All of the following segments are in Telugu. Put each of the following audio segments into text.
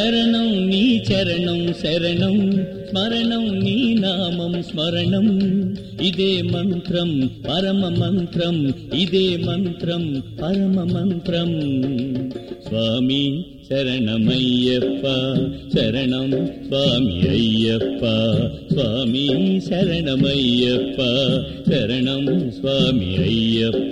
శరణం నీ చరణం శరణం, స్మరణం నీ నామం స్మరణం. ఇదే మంత్రం పరమ మంత్రం, ఇదే మంత్రం పరమ మంత్రం. స్వామి శరణమయ్యప్ప శరణం, స్వామి అయ్యప్ప స్వామి శరణమయ్యప్ప శరణం, స్వామి అయ్యప్ప.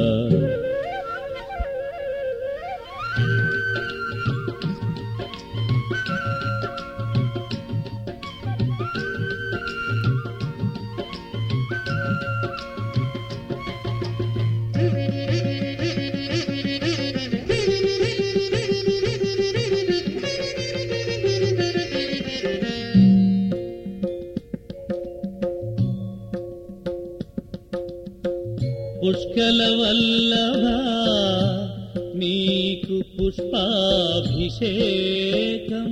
పుష్కల వల్లభ నీకు పుష్పాభిషేకం,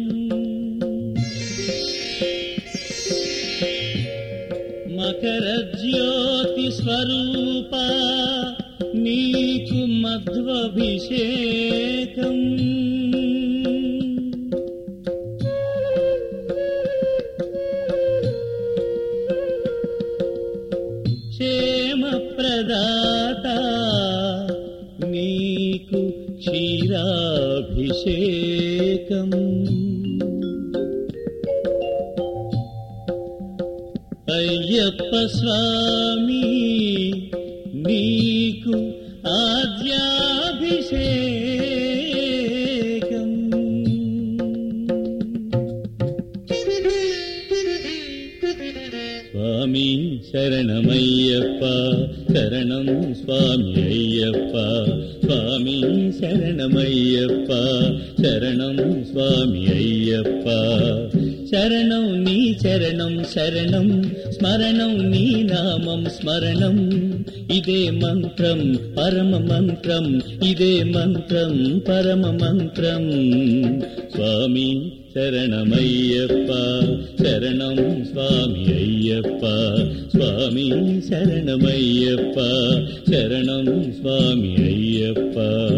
మకర జ్యోతి స్వరూప నీకు మధ్వాభిషేకం. క్షేమప్రదాత నీకు క్షీరాభిషేకం. అయ్యప్ప స్వామి నీకు ఆద్యాభిషేకం. స్వామి శరణమయ్యప్ప శరణం, స్వామి అయ్యప్ప స్వామి శరణమయ్యప్ప శరణం, స్వామి అయ్యప్ప. శరణం నీ చరణం శరణం, స్మరణం నీ నామం స్మరణం. ఇదే మంత్రం పరమ మంత్రం, ఇదే మంత్రం పరమ మంత్రం. స్వామి శరణమయ్యప్ప శరణం, స్వామి అయ్యప్ప స్వామి శరణమయ్యప్ప శరణం, స్వామి అయ్యప్ప.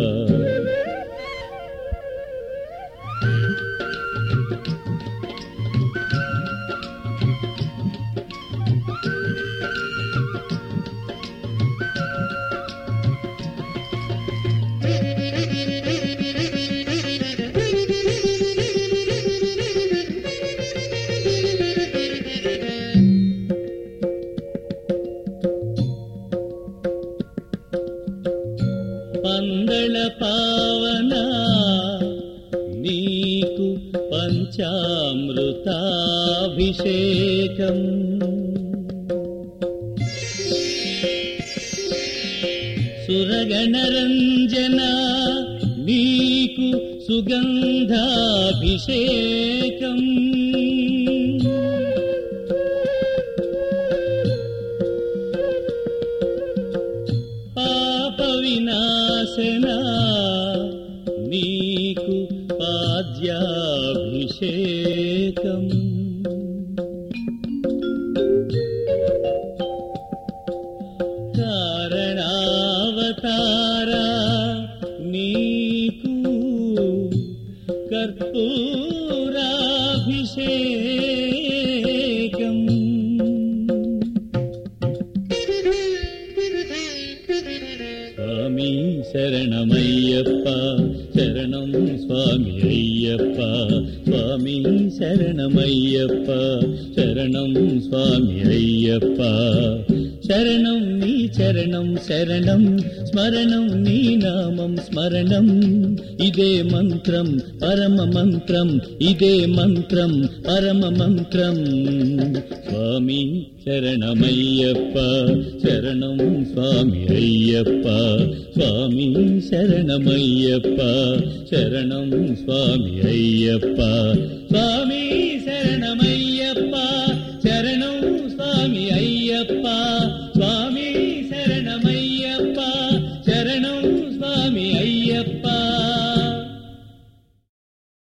పందళ పావన నీకు పంచామృతాభిషేకం, సురగణరంజన నీకు సుగంధాభిషేకం. వినాశన నీకు పాద్యాభిషేకం. కారణావతార నీకు కర్పూరాభిషేకం. స్వామి శరణమయ్యప్ప శరణం, స్వామి అయ్యప్ప స్వామి శరణమయ్యప్ప శరణం, స్వామి అయ్యప్ప. శరణం నీ చరణం శరణం, స్మరణం నీ నామం స్మరణం. ఇదే మంత్రం పరమ మంత్రం, ఇదే మంత్రం పరమ మంత్రం. స్వామి శరణమయ్యప్ప శరణం, స్వామి అయ్యప్ప స్వామి శరణమయ్యప్ప శరణం, స్వామి అయ్యప్ప.